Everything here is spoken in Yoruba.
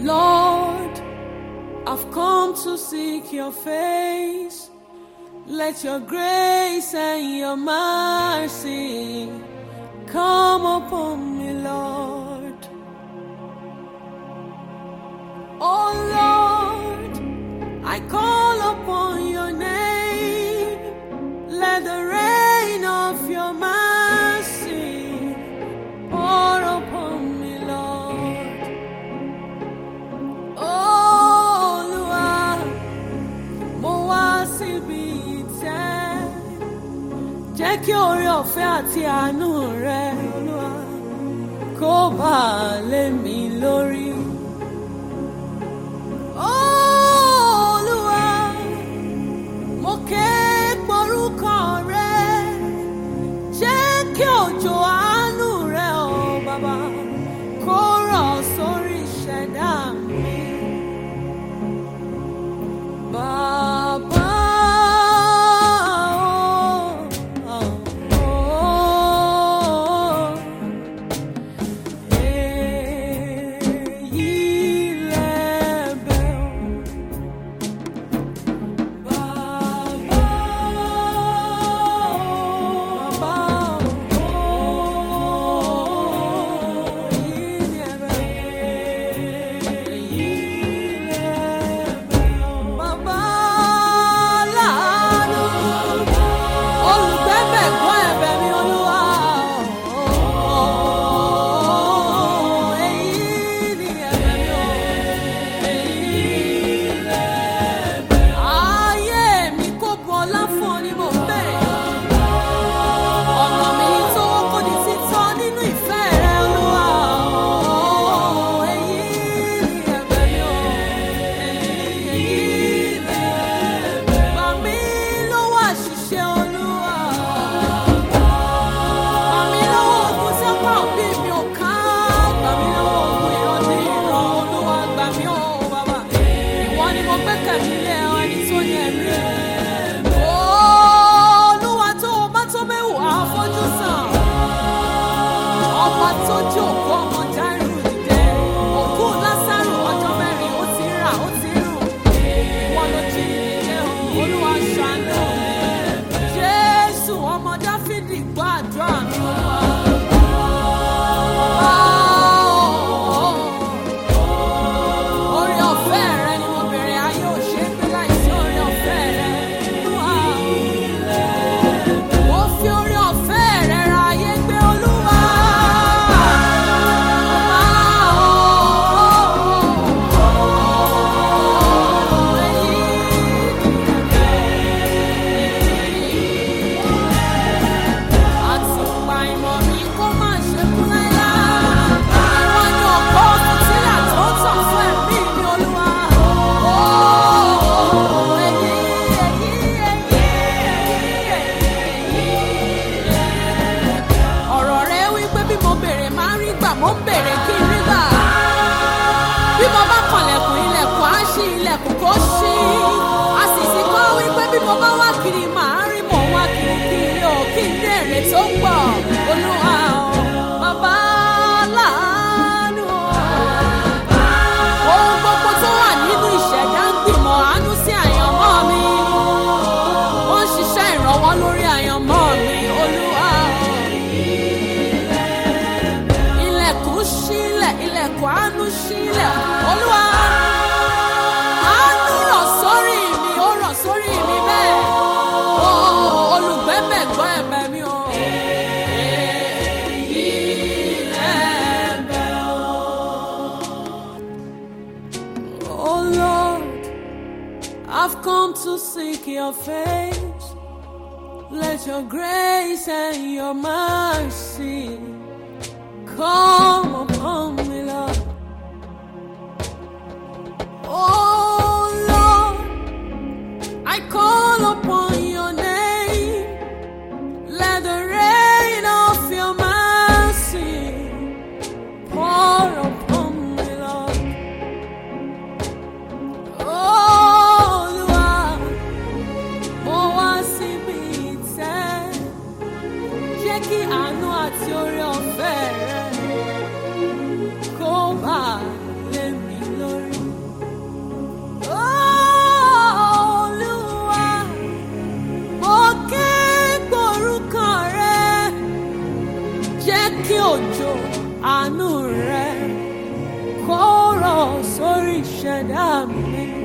Lord, I've come to seek your face. Let your grace and your mercy come upon me, Lord. Oh Lord, I call upon your name. Let the rain of your mercy pour upon me, Lord. Oh Lord, mo wá síbi ìtẹ́. Jẹ́ kí oore ọ̀fẹ́ àti àánú rẹ, Olúwa, kó bà lé mi lórí. Olúwa, mo ké porúkọ rẹ. Jẹ́ kí òjò àánú rẹ, o Bàbá, kó rọ̀ sórí ìṣẹ̀dá mi. Bàbá, I've come to seek your face. Let your grace and your mercy come upon me, Lord. Oh Lord, I call upon your name. Let the rain of your mercy pour upon me, Lord. Oh Lord, mo wá síbi ìtẹ́. Jẹ́ kí àánú àti oore ọ̀fẹ́ rẹ kó bà lé mi lórí. kí òjò àánú rẹ kó rọ̀ sórí ìṣẹ̀dá mi.